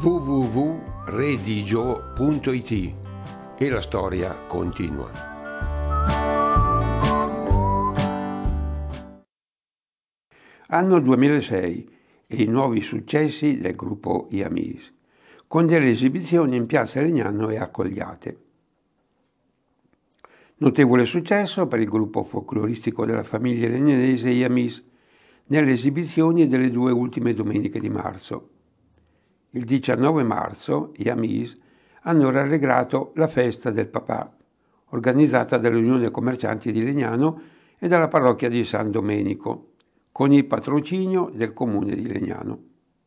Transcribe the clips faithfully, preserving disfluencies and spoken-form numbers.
w w w punto redigio punto i t e la storia continua. Anno duemilasei e i nuovi successi del gruppo Iamis, con delle esibizioni in Piazza Legnano e a Cogliate. Notevole successo per il gruppo folcloristico della famiglia legnanese Iamis nelle esibizioni delle due ultime domeniche di marzo. Il diciannove marzo gli Iamis hanno rallegrato la festa del papà, organizzata dall'Unione Commercianti di Legnano e dalla parrocchia di San Domenico, con il patrocinio del comune di Legnano.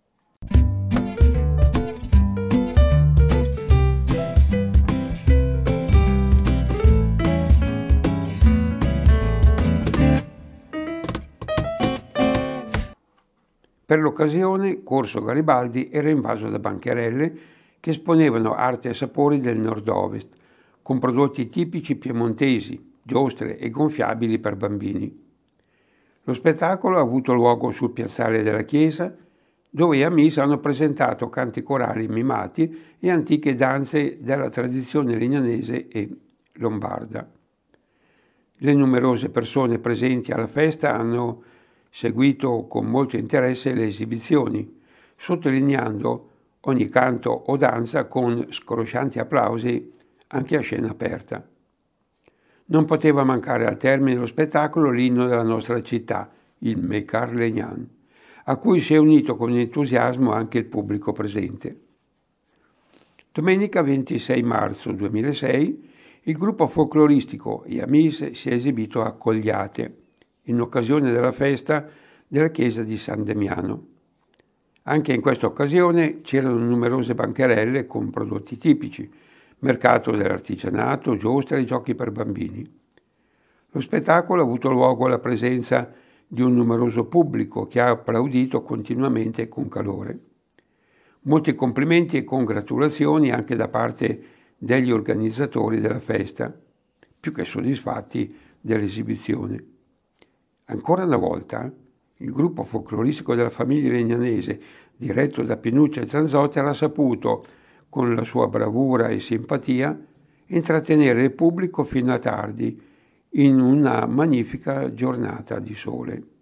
Per l'occasione, Corso Garibaldi era invaso da bancherelle che esponevano arte e sapori del nord-ovest, con prodotti tipici piemontesi, giostre e gonfiabili per bambini. Lo spettacolo ha avuto luogo sul piazzale della chiesa, dove gli Amis hanno presentato canti corali mimati e antiche danze della tradizione legnanese e lombarda. Le numerose persone presenti alla festa hanno seguito con molto interesse le esibizioni, sottolineando ogni canto o danza con scroscianti applausi anche a scena aperta. Non poteva mancare al termine dello spettacolo l'inno della nostra città, il Mekar Legnan, a cui si è unito con entusiasmo anche il pubblico presente. Domenica ventisei marzo duemilasei il gruppo folcloristico Iamis si è esibito a Cogliate, in occasione della festa della chiesa di San Damiano. Anche in questa occasione c'erano numerose bancherelle con prodotti tipici, mercato dell'artigianato, giostre e giochi per bambini. Lo spettacolo ha avuto luogo alla presenza di un numeroso pubblico che ha applaudito continuamente e con calore. Molti complimenti e congratulazioni anche da parte degli organizzatori della festa, più che soddisfatti dell'esibizione. Ancora una volta, il gruppo folcloristico della famiglia legnanese, diretto da Pinuccio e Zanzotter, ha saputo, con la sua bravura e simpatia, intrattenere il pubblico fino a tardi, in una magnifica giornata di sole.